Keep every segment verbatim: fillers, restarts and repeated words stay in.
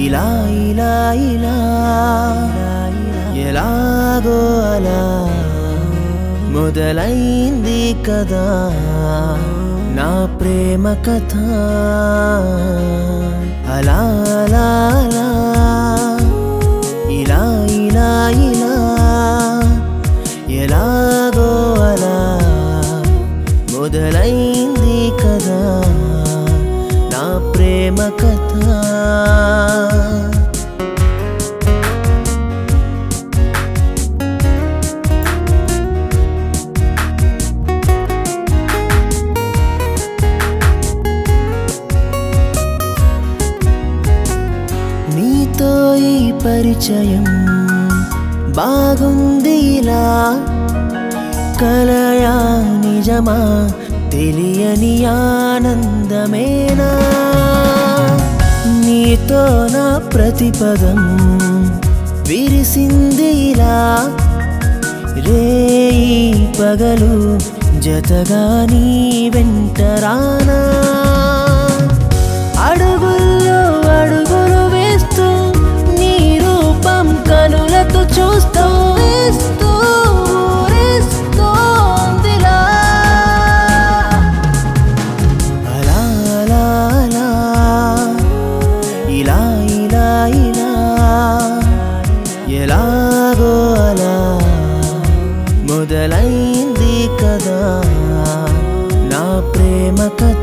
ఇలా ఇలా ఇలా ఎలాగో అలా మొదలైంది కదా నా ప్రేమ కథ. అలా అలా అలా ఇలా ఇలా ఇలా ఎలాగో అలా మొదలైంది కదా నా ప్రేమ కథ. నీతో ఈ పరిచయం బాగుంది ఇలా, కలయా నిజమా తెలియని ఆనందమేనా. నీతో నా ప్రతిపదం విరిసింది ఇలా, రేయి పగలు జతగా నీ వెంట రానా. అడుగుల్లో అడుగులు వేస్తూ నీ రూపం కనులతో చూస్తూ ఇస్తూ ఊరిస్తోందిలా. అలా అలా అలా ఇలా ఇలా ఇలా ఎలాగో అలా మొదలైంది కదా నా ప్రేమ కథ.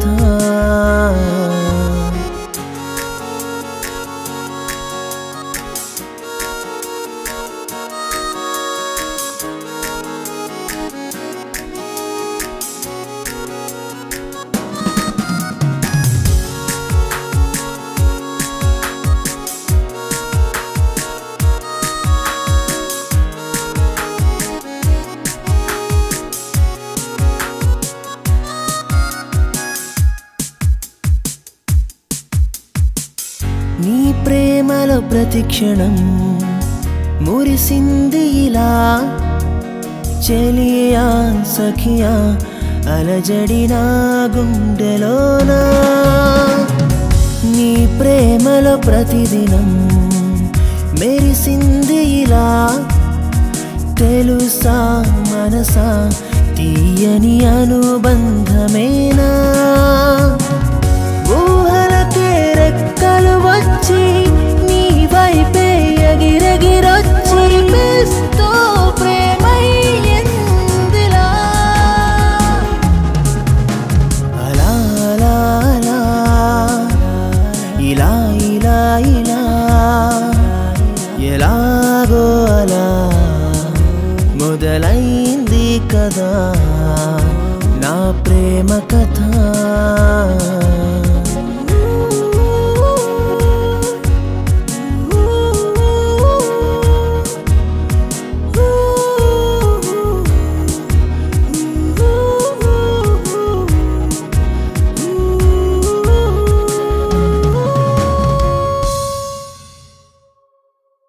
నీ ప్రేమలో ప్రతిక్షణం మురిసింది ఇలా, చెలియా సఖియా అలజడినా గుండెలోనా. నీ ప్రేమలో ప్రతిదినం మెరిసింది ఇలా, తెలుసా మనసా తీయని అనుబంధమేనా. ఊహలకే రెక్కలు వచ్చి నీ వైపే ఎగిరెగిరొచ్చి పిస్తూ ప్రేమయ్యిందిలా. అలా అలా అలా ఇలా ఇలా ఇలా ఎలాగో అలా మొదలైంది కదా నా ప్రేమ కథ.